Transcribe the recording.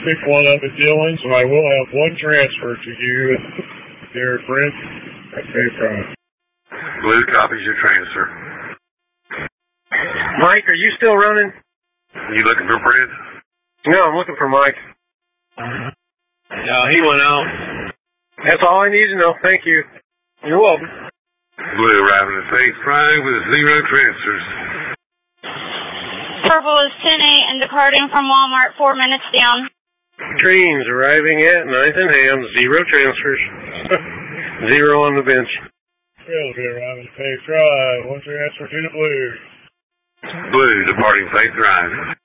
pick one up at Dillon, so I will have one transfer to you, dear Brent, at Faith Drive. Blue copies your transfer. Mike, are you still running? You looking for Brent? No, I'm looking for Mike. Yeah, he went out. That's all I need to know. Thank you. You're welcome. Blue arriving at Faith Drive with 0 transfers. Purple is 10-8 and departing from Walmart 4 minutes down. Dreams arriving at 9th and Ham, 0 transfers. 0 on the bench. Trilby arriving at Faith Drive, one transfer to the Blue. Blue departing Faith Drive.